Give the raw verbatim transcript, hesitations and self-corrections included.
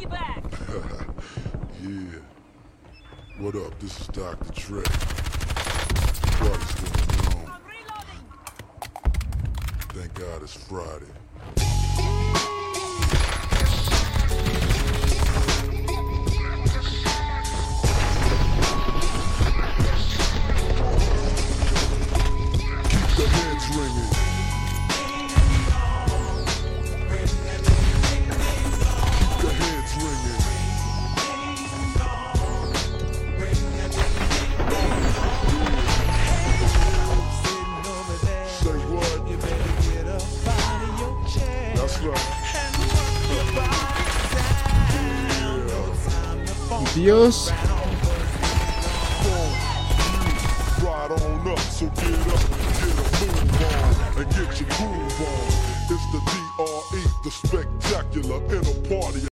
you back. Yeah. What up? This is Doctor Dre. Party's going on. I'm reloading. Thank God it's Friday. Keep the heads ringing. Keep the heads ringing. Say what? You better get up out of your chair. That's right. And work your body down. No time to fall Dios. Ride on up, so get up, get a move on, and get your groove on. It's the D R E, the spectacular in a party.